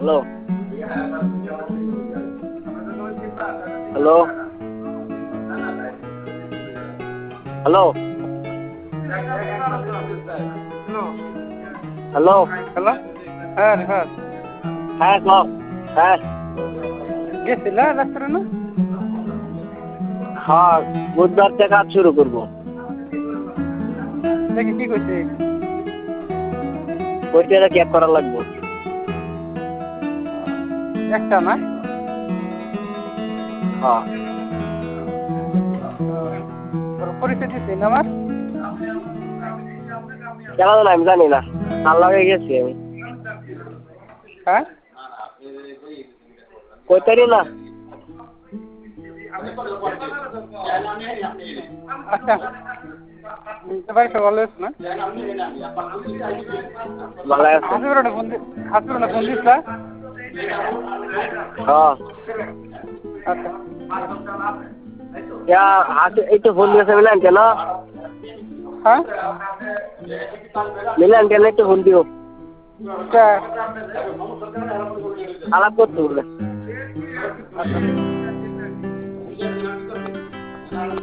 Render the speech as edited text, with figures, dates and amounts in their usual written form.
Hello hello hello hello hello, হ্যাঁ রিফাত, হ্যাঁ কও হ্যাঁ গেছিলা রেস্টুরেন্টে? হ্যাঁ বুধবার থেকে কাজ শুরু করবো। দেখি কি কইছে। ওইটা ক্যাব করা লাগবে। একটা না? হ্যাঁ তোর পরিচয় দিচ্ছি না আমার? কেন জানো আমি জানি না, তার লাগে গেছি আমি। হ্যাঁ? কইতারি না। আচ্ছা, বাড়ি সব ভালো আছে না? ভালো আছে। হাসিবুরনে ফোন দিস না? হ্যাঁ আচ্ছা। হাতে এই তো ফোন দিয়েছে মিলান কেন? হ্যাঁ? মিলান কেন একটু ফোন দিও। আচ্ছা। আলাপ করতে বলে। আচ্ছা।